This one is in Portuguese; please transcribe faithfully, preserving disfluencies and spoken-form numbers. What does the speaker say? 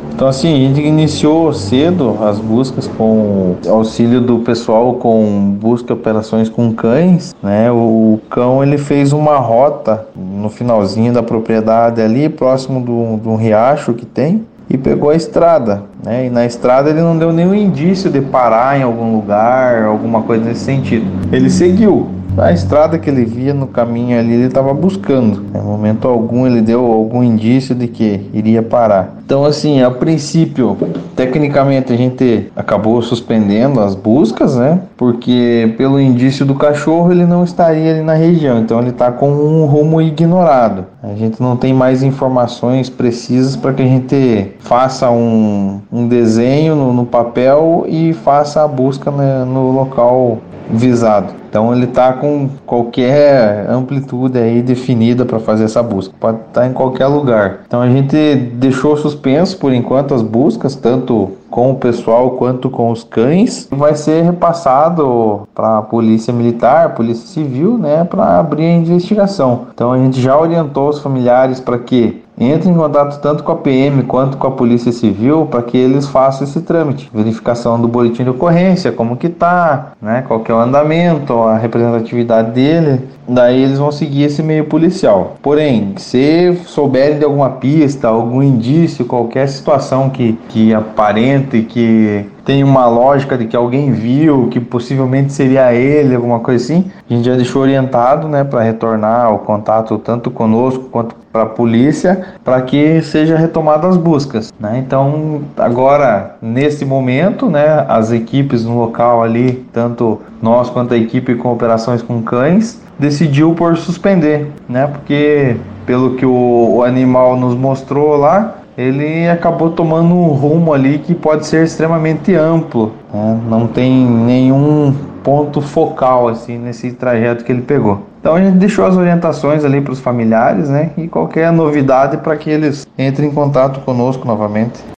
Então, assim, a gente iniciou cedo as buscas com auxílio do pessoal com busca e operações com cães, né? O cão, ele fez uma rota no finalzinho da propriedade ali, próximo do, de um riacho que tem, e pegou a estrada, né? E na estrada ele não deu nenhum indício de parar em algum lugar, alguma coisa nesse sentido. Ele seguiu. A estrada que ele via no caminho ali, ele estava buscando. Em momento algum ele deu algum indício de que iria parar. Então, assim, a princípio, tecnicamente a gente acabou suspendendo as buscas, né? Porque pelo indício do cachorro ele não estaria ali na região. Então ele está com um rumo ignorado. A gente não tem mais informações precisas para que a gente faça um, um desenho no, no papel e faça a busca, né, no local visado. Então ele está com qualquer amplitude aí definida para fazer essa busca. Pode estar em qualquer lugar. Então a gente deixou suspenso por enquanto as buscas, tanto com o pessoal quanto com os cães. Vai ser repassado para a Polícia Militar, Polícia Civil, né, para abrir a investigação. Então a gente já orientou os familiares para que entre em contato tanto com a P M quanto com a Polícia Civil para que eles façam esse trâmite, verificação do boletim de ocorrência, como que tá, né, qual que é o andamento, a representatividade dele. Daí eles vão seguir esse meio policial. Porém, se souberem de alguma pista, algum indício, qualquer situação que, que aparente, que tem uma lógica de que alguém viu, que possivelmente seria ele, alguma coisa assim, a gente já deixou orientado, né, para retornar o contato tanto conosco quanto para a polícia, para que seja retomada as buscas, né? Então, agora nesse momento, né, as equipes no local ali, tanto nós quanto a equipe com operações com cães, decidiu por suspender, né? Porque pelo que o, o animal nos mostrou lá, ele acabou tomando um rumo ali que pode ser extremamente amplo, né? Não tem nenhum ponto focal assim nesse trajeto que ele pegou. Então a gente deixou as orientações ali para os familiares, né? E qualquer novidade para que eles entrem em contato conosco novamente.